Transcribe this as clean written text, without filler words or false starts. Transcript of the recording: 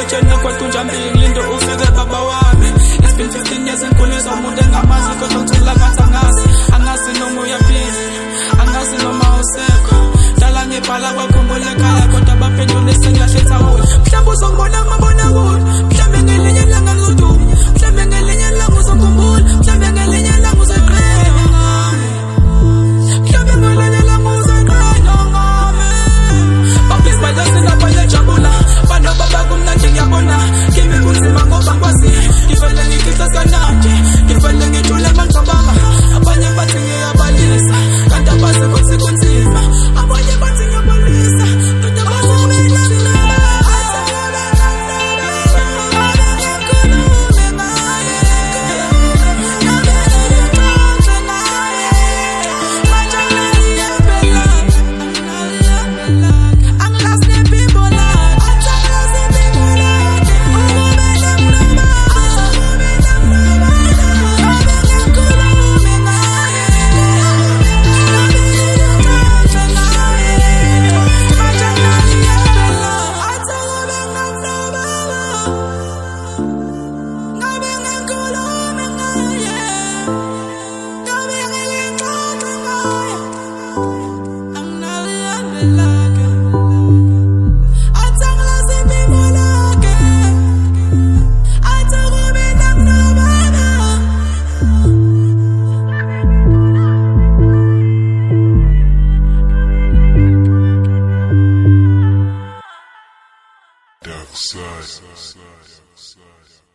etsheni kwethu njambili lindo ufike baba wami. It's been 15 years ngikhulisa umuntu engamazi kodwa ngithola ngathi angazi noma uyaphila, angazi noma usekho. Dala ngibhala bakhumbule ekhaya kodwa baphendule sengilahle ethawula. Mhlawumbe uzongibona kumabonakude, mhlawumbe ngelinye ilanga ngizoduma, mhlawumbe ngelinye ilanga uzokhumbula, mhlawumbe ngelinye ilanga uzoqhenya ngami, mhlawumbe ngelinye ilanga uzoqhenya ngami. Babis bayasina bayajabula, bano baba kumnandi ngiyabona. Kimi kunzima ngoba ngikwazi, ngivele ngikhihle kanandi, ngivele ngithule mangicabanga. Abanye bathi ngiyabalisa, kanti abazi ukuthi kunzima. Abanye bathi ngiyabalisa, kanti abazi ukuthi kunzima. Dark side.